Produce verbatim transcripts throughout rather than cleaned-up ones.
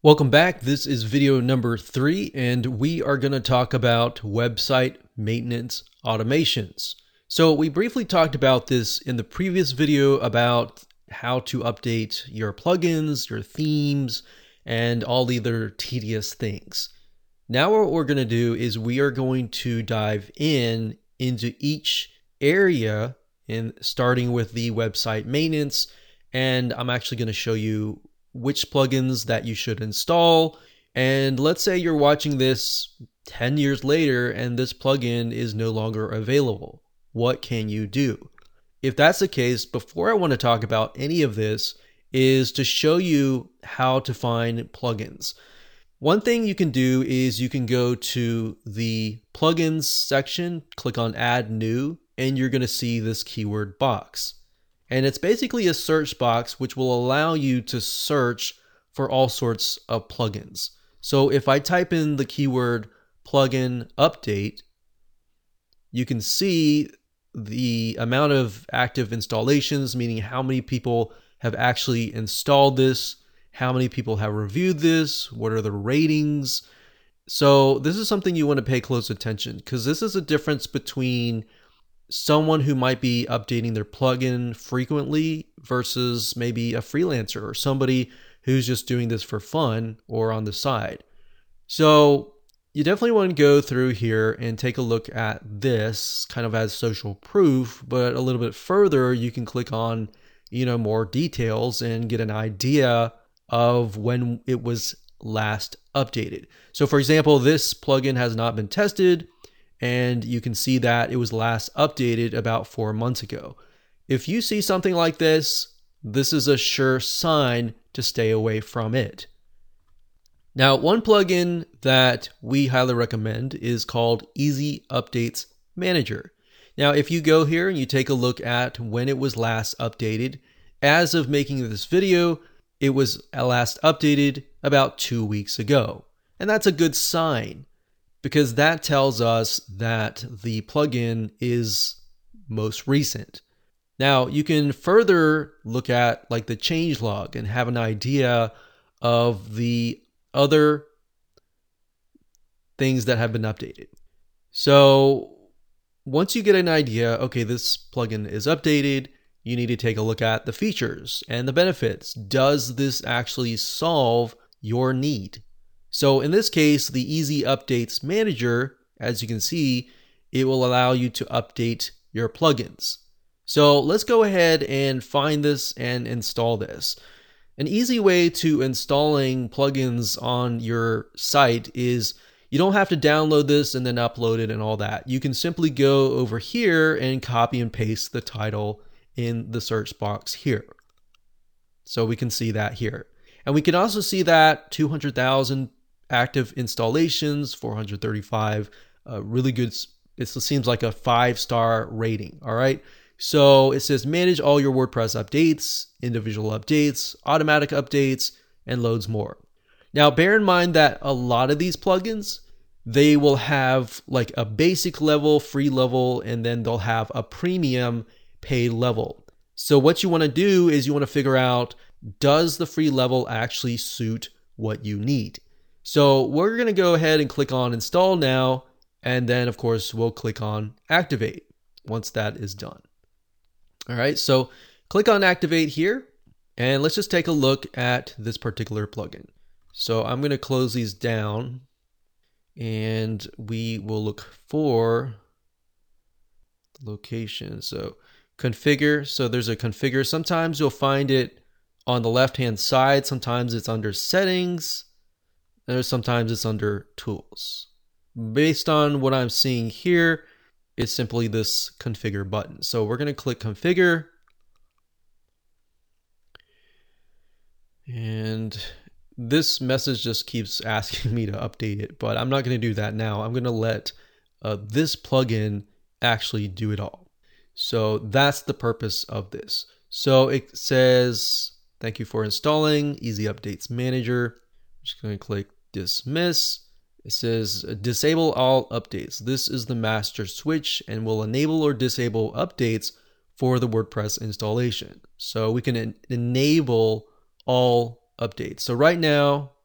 Welcome back. This is video number three, and we are going to talk about website maintenance automations. So we briefly talked about this in the previous video about how to update your plugins, your themes, and all the other tedious things. Now what we're going to do is we are going to dive in into each area, in starting with the website maintenance, and I'm actually going to show you which plugins that you should install. And let's say you're watching this ten years later and this plugin is no longer available. What can you do? If that's the case, before I want to talk about any of this is to show you how to find plugins. One thing you can do is you can go to the plugins section, click on add new, and you're going to see this keyword box. And it's basically a search box which will allow you to search for all sorts of plugins. So if I type in the keyword plugin update, you can see the amount of active installations, meaning how many people have actually installed this, how many people have reviewed this, what are the ratings. So this is something you want to pay close attention, because this is a difference between someone who might be updating their plugin frequently versus maybe a freelancer or somebody who's just doing this for fun or on the side. So you definitely want to go through here and take a look at this kind of as social proof, but a little bit further, you can click on, you know, more details and get an idea of when it was last updated. So for example, this plugin has not been tested, and you can see that it was last updated about four months ago. If you see something like this, this is a sure sign to stay away from it. Now, one plugin that we highly recommend is called Easy Updates Manager. Now, if you go here and you take a look at when it was last updated, as of making this video, it was last updated about two weeks ago. And that's a good sign, because that tells us that the plugin is most recent. Now, you can further look at like the changelog and have an idea of the other things that have been updated. So once you get an idea, okay, this plugin is updated, you need to take a look at the features and the benefits. Does this actually solve your need? So in this case, the Easy Updates Manager, as you can see, it will allow you to update your plugins. So let's go ahead and find this and install this. An easy way to installing plugins on your site is you don't have to download this and then upload it and all that. You can simply go over here and copy and paste the title in the search box here. So we can see that here. And we can also see that two hundred thousand active installations, four hundred thirty-five, uh, really good. It seems like a five-star rating. All right. So it says manage all your WordPress updates, individual updates, automatic updates, and loads more. Now, bear in mind that a lot of these plugins, they will have like a basic level, free level, and then they'll have a premium paid level. So what you want to do is you want to figure out, does the free level actually suit what you need? So we're going to go ahead and click on install now, and then of course we'll click on activate once that is done. All right, so click on activate here, and let's just take a look at this particular plugin. So I'm going to close these down, and we will look for location. So configure, so there's a configure. Sometimes you'll find it on the left hand side, sometimes it's under settings, and sometimes it's under tools. Based on what I'm seeing here, it's simply this configure button. So we're going to click configure, and this message just keeps asking me to update it, but I'm not going to do that now. I'm going to let uh, this plugin actually do it all. So that's the purpose of this. So it says, thank you for installing Easy Updates Manager. I'm just going to click dismiss. It says disable all updates. This is the master switch and will enable or disable updates for the WordPress installation. So we can en- enable all updates. So right now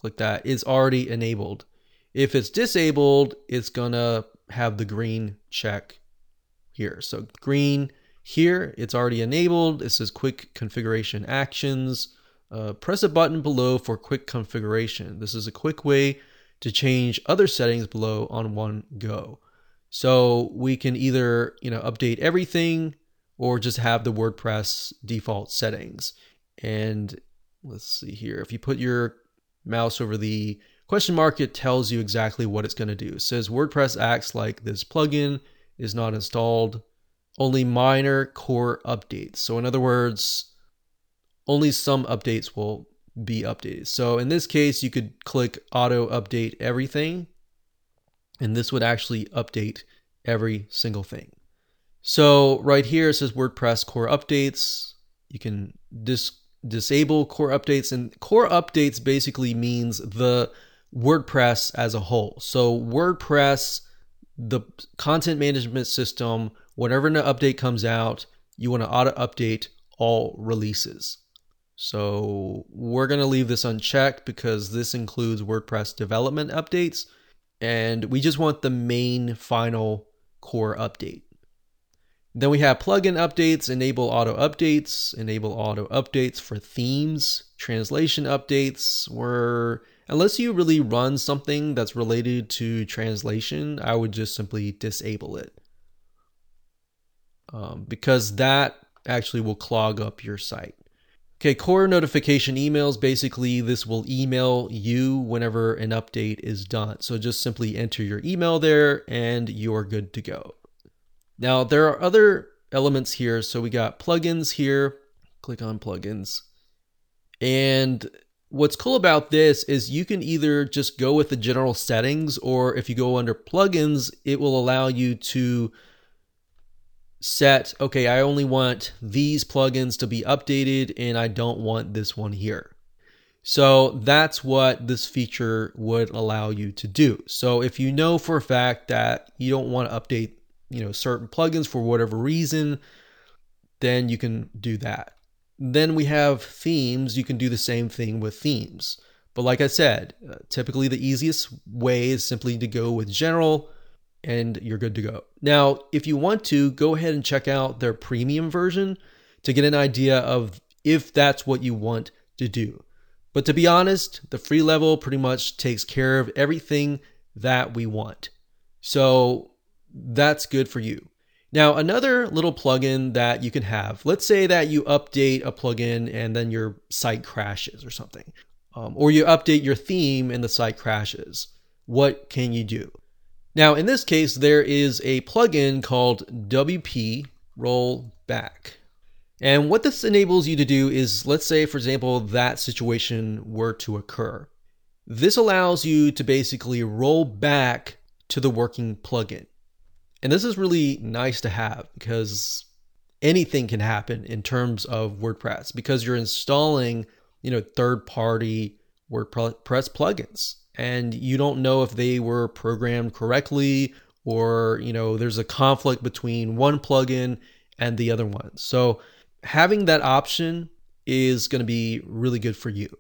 click that, it's already enabled. If it's disabled, it's gonna have the green check here. So green here, it's already enabled. It says quick configuration actions. Uh, press a button below for quick configuration. This is a quick way to change other settings below on one go. So we can either, you know, update everything or just have the WordPress default settings. And let's see here. If you put your mouse over the question mark, it tells you exactly what it's going to do. It says WordPress acts like this plugin is not installed. Only minor core updates. So in other words, only some updates will be updated. So in this case, you could click auto update everything, and this would actually update every single thing. So right here it says WordPress core updates. You can dis disable core updates, and core updates basically means the WordPress as a whole. So WordPress, the content management system, whenever an update comes out, you want to auto update all releases. So we're going to leave this unchecked because this includes WordPress development updates, and we just want the main final core update. Then we have plugin updates, enable auto updates, enable auto updates for themes, translation updates, where unless you really run something that's related to translation, I would just simply disable it. Um, because that actually will clog up your site. Okay, core notification emails, basically this will email you whenever an update is done. So just simply enter your email there and you're good to go. Now there are other elements here. So we got plugins here, click on plugins. And what's cool about this is you can either just go with the general settings, or if you go under plugins, it will allow you to set, okay, I only want these plugins to be updated and I don't want this one here. So that's what this feature would allow you to do. So if you know for a fact that you don't want to update, you know, certain plugins for whatever reason, then you can do that. Then we have themes. You can do the same thing with themes. But like I said, uh, typically the easiest way is simply to go with general, and you're good to go. Now, if you want to, go ahead and check out their premium version to get an idea of if that's what you want to do. But to be honest, the free level pretty much takes care of everything that we want. So that's good for you. Now, another little plugin that you can have, let's say that you update a plugin and then your site crashes or something, um, or you update your theme and the site crashes. What can you do? Now, in this case, there is a plugin called W P Rollback. And what this enables you to do is, let's say, for example, that situation were to occur. This allows you to basically roll back to the working plugin. And this is really nice to have because anything can happen in terms of WordPress because you're installing, you know, third-party WordPress plugins. And you don't know if they were programmed correctly, or, you know, there's a conflict between one plugin and the other one. So having that option is going to be really good for you.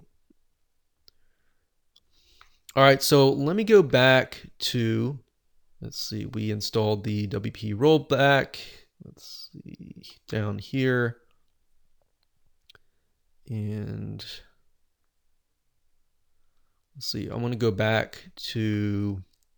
All right, so let me go back to, let's see, we installed the W P rollback. Let's see, down here. And let's see, I want to go back to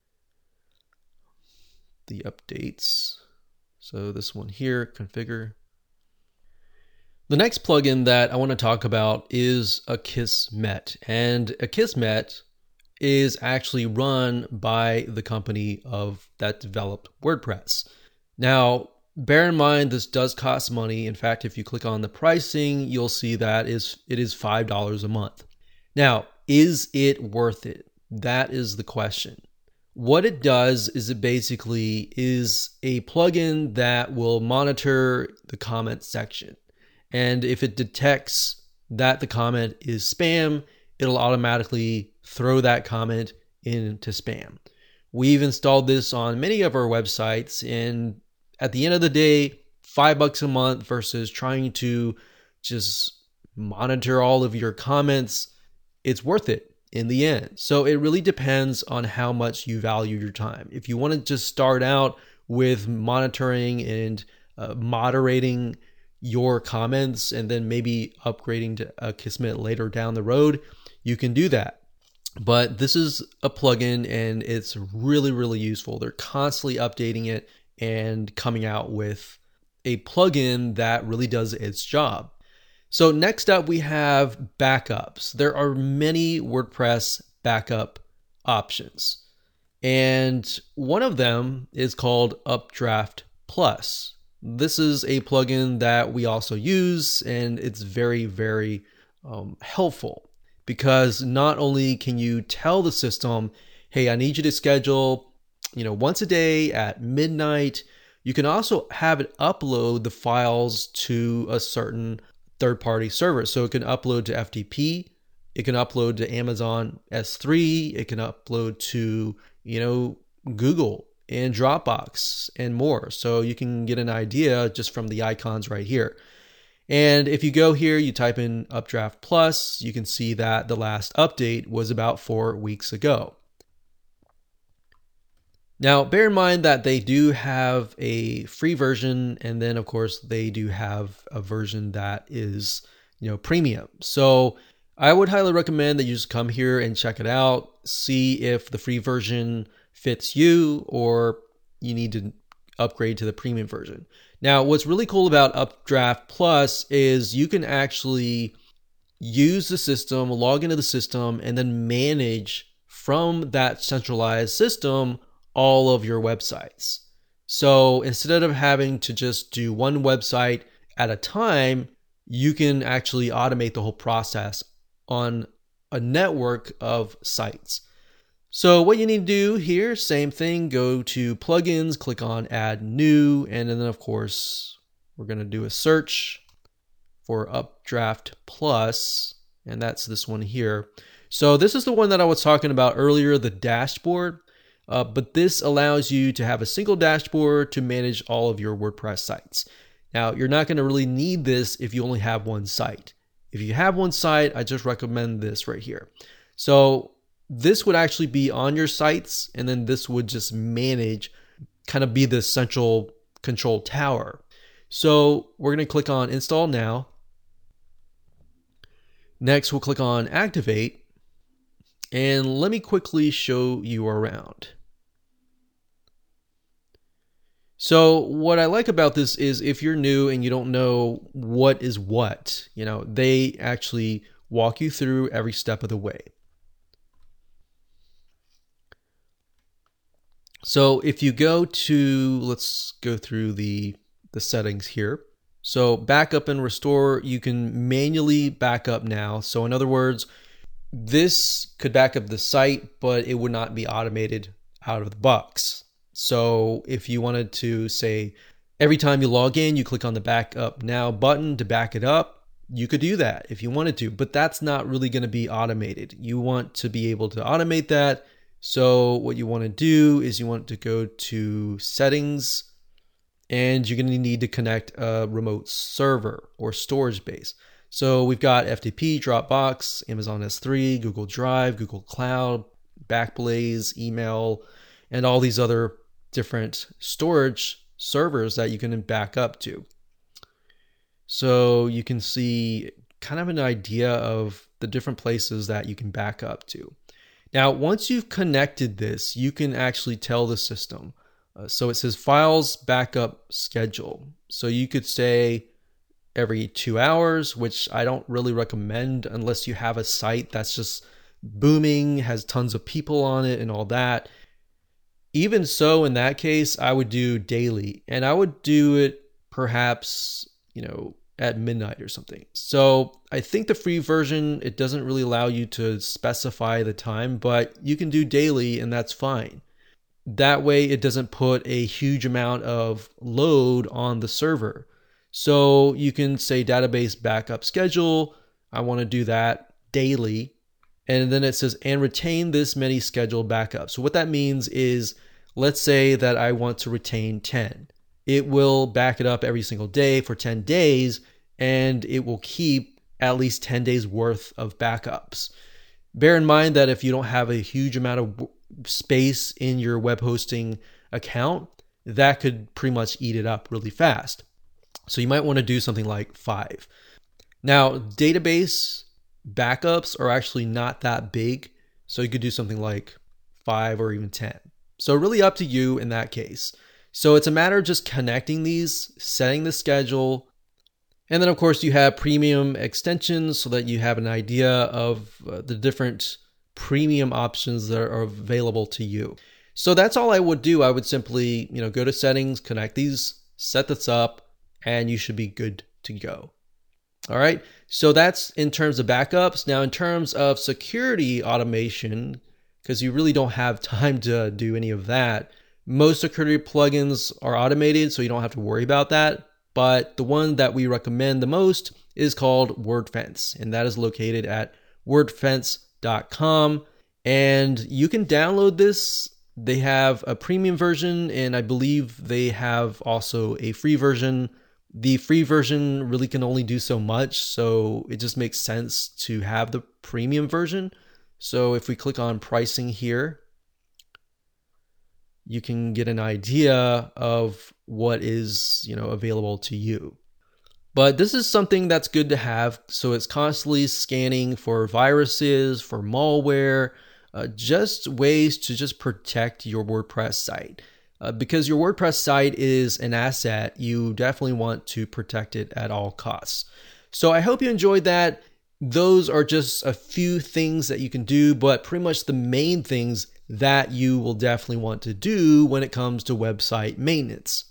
the updates. So this one here, configure. The next plugin that I want to talk about is Akismet. And Akismet is actually run by the company of that developed WordPress. Now, bear in mind, this does cost money. In fact, if you click on the pricing, you'll see that is it is five dollars a month. Now, is it worth it? That is the question. What it does is it basically is a plugin that will monitor the comment section. And if it detects that the comment is spam, it'll automatically throw that comment into spam. We've installed this on many of our websites, and at the end of the day, five bucks a month versus trying to just monitor all of your comments, it's worth it. in the end. So it really depends on how much you value your time. If you want to just start out with monitoring and uh, moderating your comments and then maybe upgrading to Akismet later down the road, you can do that. But this is a plugin and it's really, really useful. They're constantly updating it and coming out with a plugin that really does its job. So next up, we have backups. There are many WordPress backup options. And one of them is called Updraft Plus. This is a plugin that we also use, and it's very, very um, helpful because not only can you tell the system, hey, I need you to schedule, you know, once a day at midnight, you can also have it upload the files to a certain third-party server. So it can upload to F T P, it can upload to Amazon S three, it can upload to, you know, Google and Dropbox and more. So you can get an idea just from the icons right here. And if you go here, you type in Updraft Plus, you can see that the last update was about four weeks ago. Now, bear in mind that they do have a free version, and then of course they do have a version that is, you know, premium. So I would highly recommend that you just come here and check it out, see if the free version fits you or you need to upgrade to the premium version. Now, what's really cool about Updraft Plus is you can actually use the system, log into the system, and then manage from that centralized system all of your websites. So instead of having to just do one website at a time, you can actually automate the whole process on a network of sites. So what you need to do here, same thing, go to plugins, click on add new, and then of course, we're gonna do a search for Updraft Plus, and that's this one here. So this is the one that I was talking about earlier, the dashboard. Uh, but this allows you to have a single dashboard to manage all of your WordPress sites. Now, you're not going to really need this if you only have one site. If you have one site, I just recommend this right here. So this would actually be on your sites, and then this would just manage, kind of be the central control tower. So we're going to click on Install Now. Next, we'll click on Activate. And let me quickly show you around. So what I like about this is if you're new and you don't know what is what, you know, they actually walk you through every step of the way. So if you go to, let's go through the, the settings here. So backup and restore, you can manually back up now. So in other words, this could back up the site, but it would not be automated out of the box. So if you wanted to say every time you log in, you click on the backup now button to back it up, you could do that if you wanted to, but that's not really going to be automated. You want to be able to automate that. So what you want to do is you want to go to settings, and you're going to need to connect a remote server or storage base. So we've got F T P, Dropbox, Amazon S three, Google Drive, Google Cloud, Backblaze, email, and all these other different storage servers that you can back up to. So you can see kind of an idea of the different places that you can back up to. Now, once you've connected this, you can actually tell the system. Uh, so it says files backup schedule. So you could say every two hours, which I don't really recommend unless you have a site that's just booming, has tons of people on it and all that. Even so, in that case, I would do daily, and I would do it perhaps, you know, at midnight or something. So I think the free version, it doesn't really allow you to specify the time, but you can do daily and that's fine. That way it doesn't put a huge amount of load on the server. So you can say database backup schedule. I want to do that daily. And then it says, and retain this many scheduled backups. So what that means is, let's say that I want to retain ten. It will back it up every single day for ten days, and it will keep at least ten days worth of backups. Bear in mind that if you don't have a huge amount of space in your web hosting account, that could pretty much eat it up really fast. So you might want to do something like five. Now, database backups are actually not that big, so you could do something like five or even ten. So really up to you in that case. So it's a matter of just connecting these, setting the schedule, and then of course you have premium extensions so that you have an idea of uh, the different premium options that are available to you. So that's all I would do. I would simply, you know, go to settings, connect these, set this up, and you should be good to go. All right. So that's in terms of backups. Now, in terms of security automation, because you really don't have time to do any of that, most security plugins are automated, so you don't have to worry about that. But the one that we recommend the most is called WordFence, and that is located at wordfence dot com. And you can download this. They have a premium version, and I believe they have also a free version. The free version really can only do so much, so it just makes sense to have the premium version. So if we click on pricing here, you can get an idea of what is, you know, available to you. But this is something that's good to have. So it's constantly scanning for viruses, for malware, uh, just ways to just protect your WordPress site. Uh, because your WordPress site is an asset, you definitely want to protect it at all costs. So I hope you enjoyed that. Those are just a few things that you can do, but pretty much the main things that you will definitely want to do when it comes to website maintenance.